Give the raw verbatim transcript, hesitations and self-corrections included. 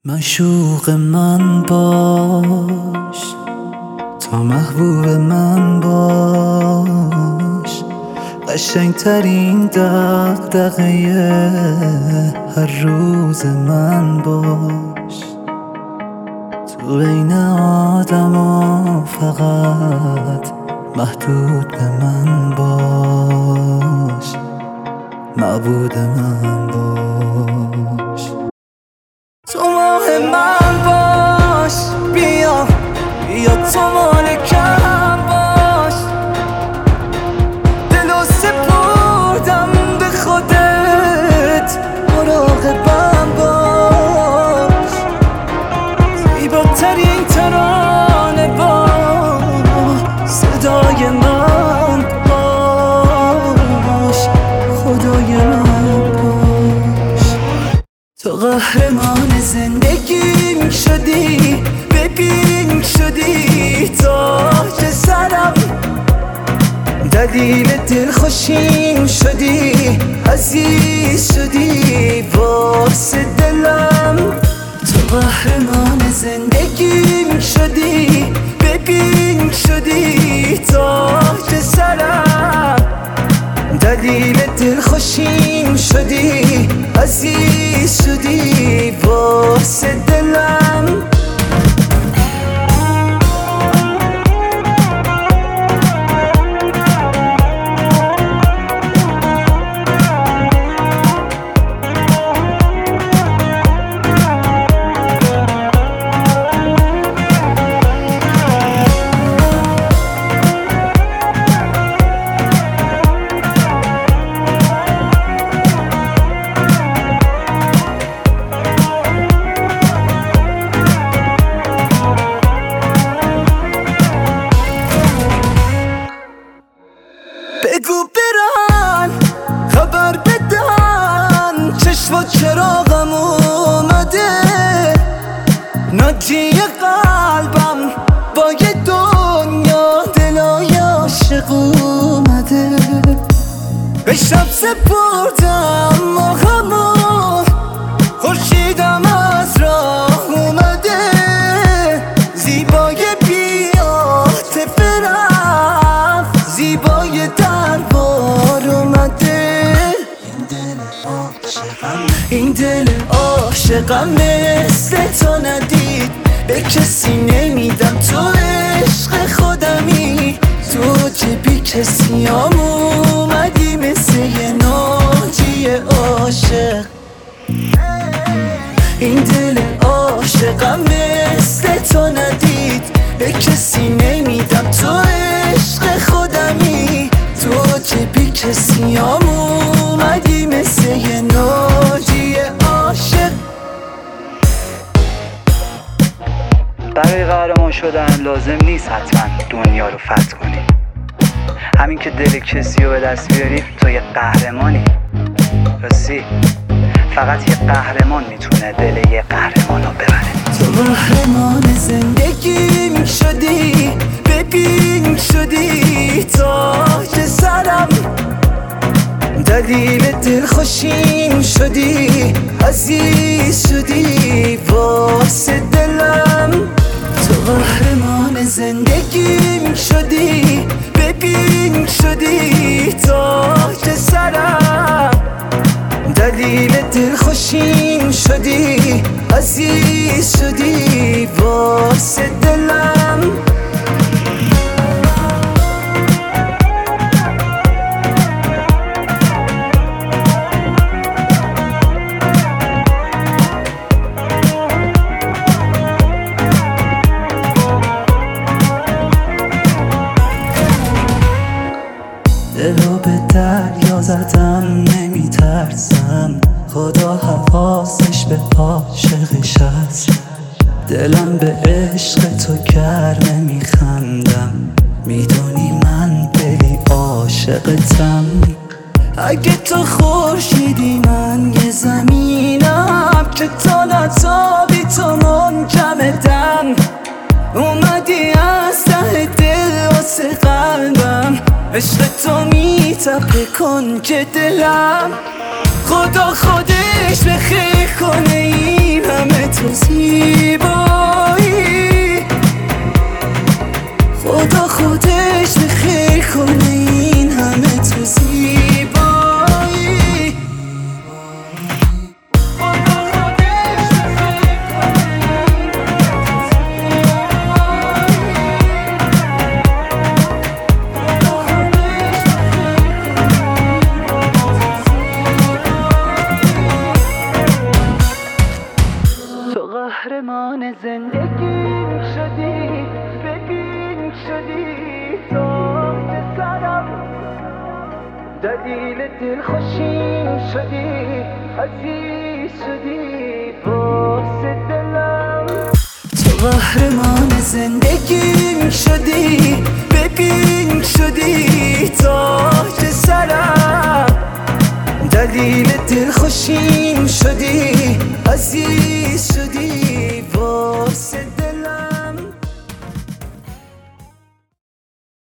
معشوق من باش، تا محبوب من باش، قشنگترین دغدغه هر روز من باش. تو بین آدما فقط محدود به من باش، معبود من باش. تو ماه من باش، بیا بیا تو مالکم باش، دلو سپردم به خودت، مراقبم باش. زیباترین ترانه با صدای من باش، خدای من باش. تو قهرمان زندگیم شدی، ببین شدی تاج سرم، دلیل دلخوشیم شدی، عزیز شدی واسه دلم. تو قهرمان زندگیم شدی، ببین شدی تاج سرم، دلیل دلخوشیم شدی، عزیز شدی واسه دلم. بگو برن خبر بدن، چشم و چراغم اومده، ناجی قلبم با یه دنیا دلای عاشق اومده. به شب سپردم ماهمون، خورشیدم از راه اومده، زیبای بی‌عاطفه رفت، زیبای دربار اومده. این دل عاشقم مثل تو ندید، به کسی نمیدم، تو عشق خودمی، تو که بی کسی هم اومدی مثل یه ناجی عاشق. این دل عاشقم مثل تو ندید، به کسی نمیدم، تو عشق خودمی، تو که بی کسی هم اومدی مثل یه ناجی عاشق. برای قهرمان شدن لازم نیست حتما دنیا رو فتح کنی، همین که دل کسی رو به دست بیاری تو یه قهرمانی. راستی فقط یه قهرمان میتونه دل یه قهرمان رو ببره. تو قهرمان زندگیم شدی، ببین شدی تاج سرم، دلیل دلخوشیم شدی، عزیز شدی واسه دلم. تو قهرمان زندگیم شدی، ببین شدی تاج سرم، دلیل دلخوشیم شدی، عزیز شدی واسه دلم. دلو به دریا زدم نمیترسم، خدا حواسش به عاشقش هست. دلم به عشق تو گرمه میخندم، میدونی من دلی عاشقتم. اگه تو خورشیدی من یه زمینم، که تا نتابی تو منجمدم. اومدی از ته دل واسه قلبم، عشق تو میتپه کنج دلم. خدا خودش به خیر کنه این همه تو زیبایی، خدا خودش به خیر کنه این همه تو زیبایی. قهرمان زندگیم شدی، ببین شدی تاج سرم، دلیل دلخوشیم شدی، عزیز شدی واسه دلم. تو قهرمان زندگیم شدی، ببین شدی تاج سرم، دلیل دلخوشیم شدی، عزیز